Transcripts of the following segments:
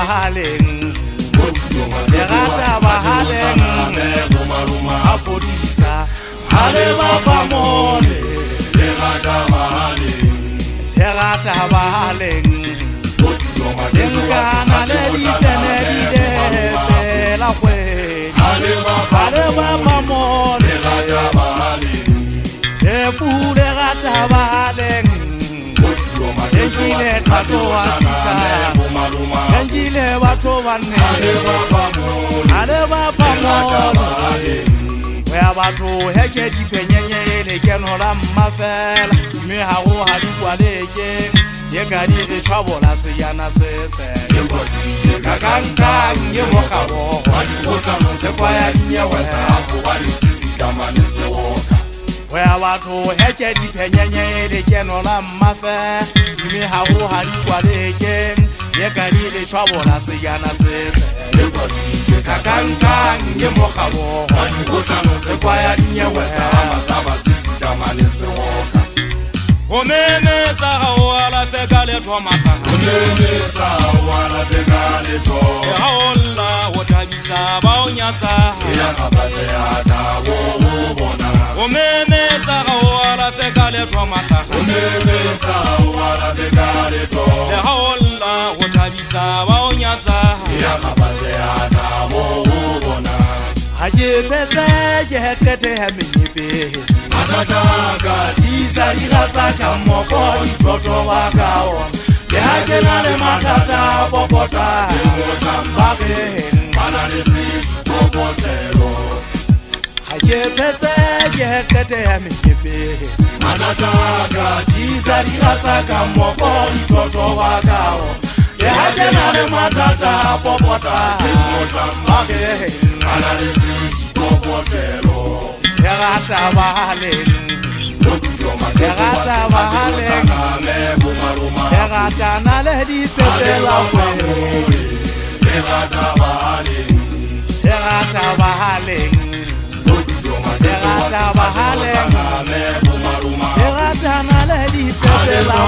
bahaleng Lerata bahaleng Afodisa Hale baba mole Lerata bahaleng Engana le ditene la kwe Hale baba mole Efu lerata bahaleng Engile katoa tita Engile watu wane Ale baba mole Wea watu heke dipenyenye Leke nola mafela Miharu hadukwa leke Yekari chabola siyana sete Kakanta nye wakabo Sekwaya nye Wea watu heke dipenyenye Leke nola mafela Miharu hadukwa leke Yekari chabola siyana sete Kakanta nye wakabo Sekwaya nye Omene sahawala tegale tomaka Omene sahawala tegale to Yaola wotabisa baonyata Yakabaze ata wobona Omene sahawala tegale tomaka Omene sahawala tegale to Yaola wotabisa baonyata Yakabaze ata wobona Haje pete hekete heminipe Atataga dizari razaka mokori toto wakao Lehake le matata popota Mbake mananesi popotero Haje pete hekete heminipe Atataga dizari razaka mokori toto wakao Lehake le matata popota Mbake mananesi popotero Lerata bahaleng Lerata bahaleng Lerata nale di sepela Lerata bahaleng Lerata bahaleng Lerata bahaleng Lerata nale di sepela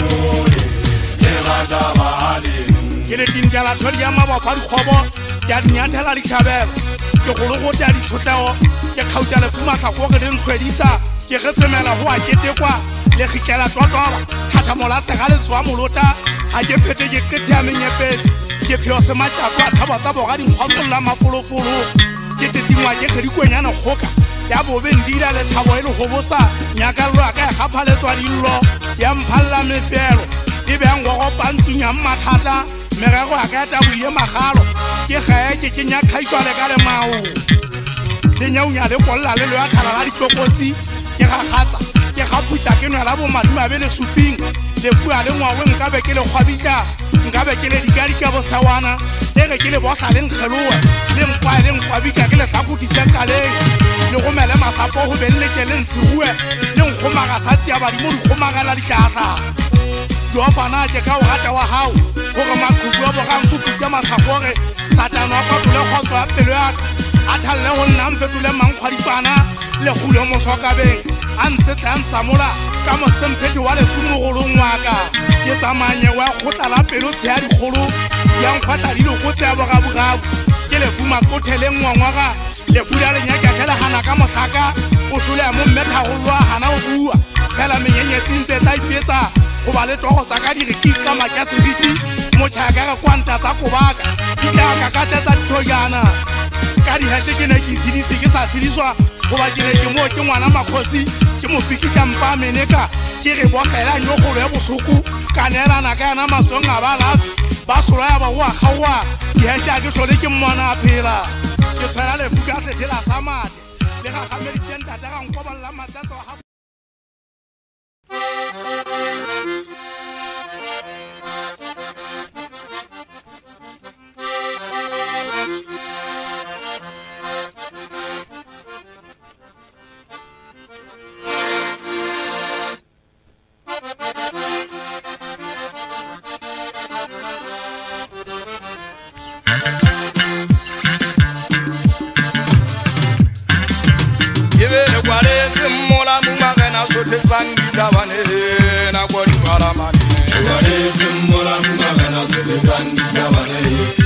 Lerata bahaleng Kile tinjala toria mawa fari khobo Yadi nyantela di kabel Ke golo di tshotao ke khauta le fumaka go ke ding khwedisa ke getsemela ho a ketekwa le khikela tlotoba thatha mola sega le tswa molota ha ke phete ke qethe ya menyepe ke pheo se matjapa thaba tsa boga ding khwasolla mafolofolo ke tetingwa ke khedikwenyana khoka ya bobe ndira le thabo ile go bosa nyakalwa ka gapha le tswa dillo ya mphalla mefelo e be ngwa go pantsunya mathata merego a ka ta buile magalo ke gae ke nya khaitswa le ka le mau le nyaunya le kolla le ya thala la ditlokotsi ke ga gatsa ke ga phutsa ke nwa bo maduma be le suping le fua le ngwawe nka be ke le khwabita nka be ke le dikari ka bosawana ere ke le bosa le nkgelowe le mpa le nkwabika ke le hlakutisa kaleng le go mele masapo go be le ke le ntsirue le nkgomaga sa tsia ba di mo nkgomagala dikatla Duafana ke ka o rata wa hao gore makhubu a bogang suputsa masakore satana kwa tole khoswa pelo ya athalle go nna mfetule mankgwadipana le gule mosokabeng a nsetla nsamola ka mosemphethi wa lefumogolong waka ke tsamanye wa kgotla la pelo tshea dikgolo ya nkgwatla dilo go tsea bogabogabo ke lefuma kothele ngwangwaga lefula lenyaka ke lehana ka motlhaka o solea mo mmethagolwa hana o bua fela menyenyetsintse tsa ipietsa go ba le togo tsa ka direki ka matja seriti motšhaka ka kwanta tsa kobaka di tla ka tletsa dithojana ka dihashe ke ne ke itshedise ke sa tshediswa go ba kere ke mo ke ngwana makgosi ke mofiki ka mpa meneka ke re bogela nyogolo ya botlhoko ka neelana ka yana matsong a balafi ba sola ya ba go a kgaoa dihashe a ke tlhole ke mmona a phela ke tshwela lefu ka sethela sa mate le gagameditseng tate ga nkobolola matsatsa wa Sangita bane na kwa ni maramani. Wale simula mungana sebe sangita bane.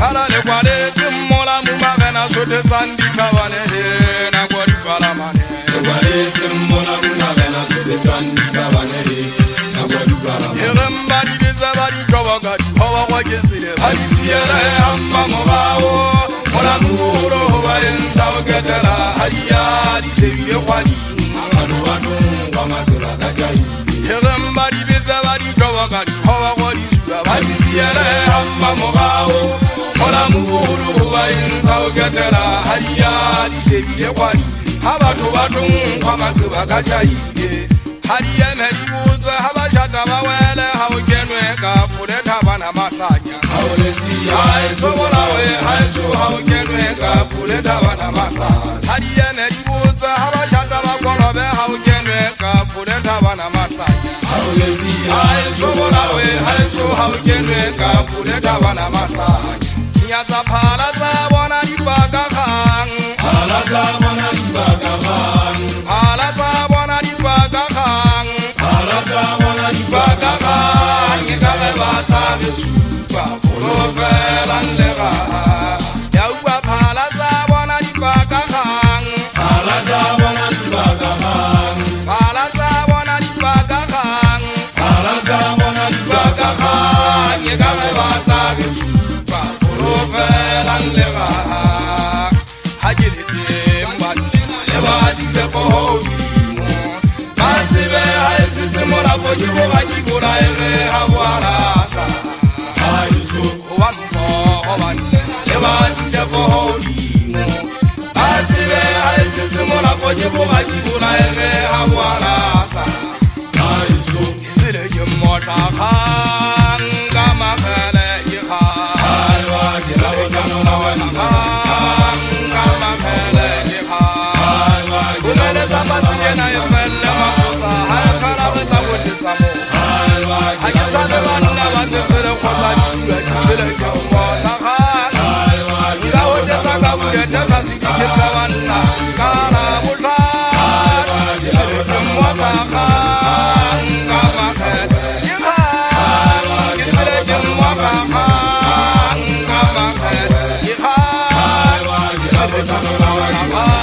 Kala le kwale timola mumagena sote sandi kabane na kwadi kalamane. Kwale timola mumagena sote sandi kabane na kwadi kalamane. Yerembari bezabari kawagadi hawa wajesile. Hadisiere amma mobao mola muro wayenza ogetela hadiya dishebile kwadi. Amadu wadu wamadura dajai. Yerembari bezabari kawagadi hawa wajesile. Hadisiere amma mobao mola muro wayenza ogetela hadiya dishebile kwadi. Habatu wadu wamadura dajai. Hadiya meribuza habashata bawele haukenwe kapure tabana masanya. Haiso wolawe haiso haukenwe kapure tabana masanya. Hadiya meribuza habashata bakolobe haukenwe kapure tabana masanya. Haiso wolawe haiso haukenwe kapure tabana masanya. Nyata palaza wana dibaga kang. Palaza wana dibaga kang. Palaza wana dibaga kang. Palaza wana dibaga kang. Yekale bata besupa pulove landega. Yauba palaza wana dibaga kang. Palaza wana dibaga kang. Palaza wana dibaga kang. Palaza wana dibaga kang. Yekale bata besupa pulove landega. Hajilite mbande lebadi sepo. Masive haisisi mora pojibo bakigura ere hawarasa. Haisu wambo wande lebadi sepo. Masive haisisi mora pojibo bakigura ere hawarasa. Haisu isile jimota kanga makele yika. Halwa gira wajano na wajika. Kanga makele yika. Kumele sabati jena yemele makosa. Halkara weta wote samu. Hajisane wanda wate sile kosa jisue jisile jimota kanga. Ika wote saka wute tesa siki kisa wanda. Kara wuta jisile jimota kanga makele yika. Jisile jimota kanga makele yika. Jisile jimota kanga.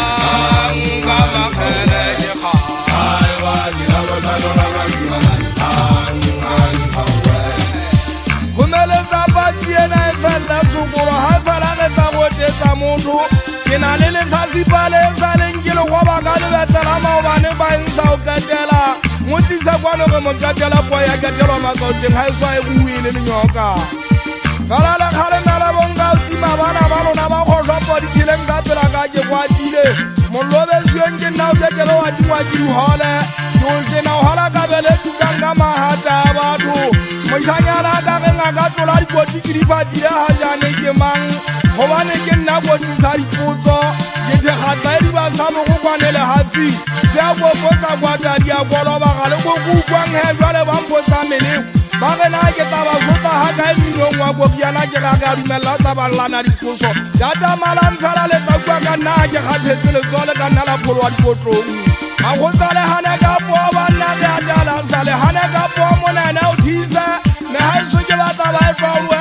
Kumele zapati ena efela sukuro hazala neta wote sa mundu. Kina lele kasi pale zale ngilo kwa bakali betela maubane ba insa ukatela. Muti sa kwano kama katela poya katela makote haiswa ebuwile minyoka. Kalala kale nala bonga utima bana balo na bakhoshwa podi kile ngapela kaje kwa tile. Molobe shwenje na utekelo wati wajiru hole. Yunse na uhala kabele tukanga mahata batu. Mshanyana kake ngakatola ripoti kiripatire hajane kemang. Hobane kena poti sari puto. Jete khatairi basamo kukwanele hafi. Sea kuposa kwa tadia koloba kale kukwang hevale bamposa mene. Bagena ke taba sota haka emiro ngwa biana ke ga rimela taba lana dikoso data malam sala le bakwa kana ke khathetsele tsole kana la phorwa dikotlo a go sale hana ka po bana ga dala sale hana ka po mona na uthisa me ha so ke ba taba e